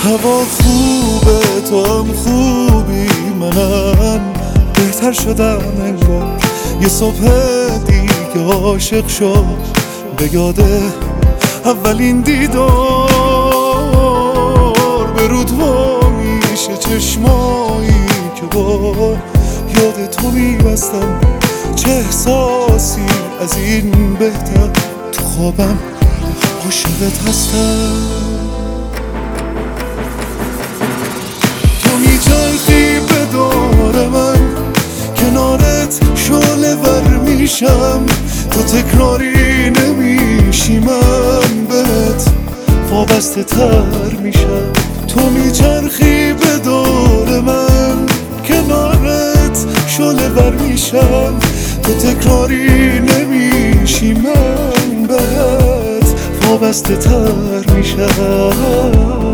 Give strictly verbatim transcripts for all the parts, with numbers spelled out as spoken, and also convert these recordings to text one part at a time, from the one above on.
هوا خوبه، تو هم خوبی، منم بهتر شدم انگار. یه صبح دیگه عاشق شد به یاده اولین دیدار. به رود وا میشه چشمایی که با یاد تو میبستم. چه احساسی از این بهتر، تو خوابم عاشقت هستم. تو میچرخی به دور من، کنارت شعله ور میشم. تو تکراری نمیشی، من بهت وابسته تر میشم. تو میچرخی به دور من، کنارت شعله ور میشم. تو تکراری نمیشی، من بهت وابسته تر میشم.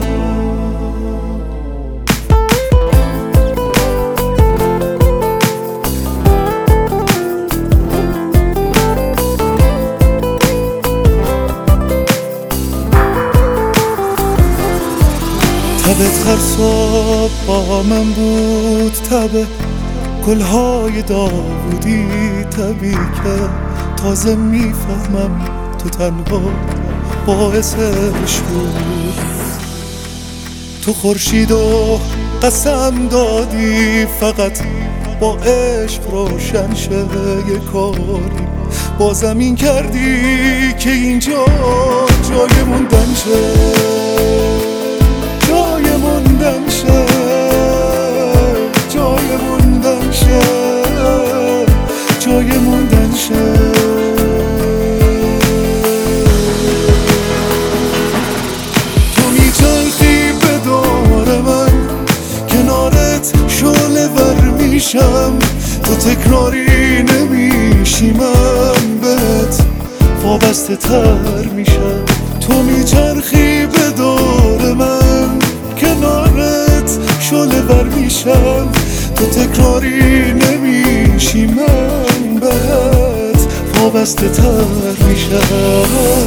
تبت خرساب با من بود، تبه گلهای داودی تبی که تازه میفهمم تو تنها باعثش بود. تو خورشید و قسم دادی فقط با عشق روشن شه یه کاری. با زمین کردی که اینجا جای موندن شه، جای موندن شه، جای موندن شه، جای موندن شه. تو میچرخی به دور من، کنارت شعله ور میشم. تو تکراری نمیشی، من بهت وابسته تر میشم. تو میچرخی به دور من، کنارت شعله ور میشم. تو تکراری نمیشی، من بهت وابسته تر میشم.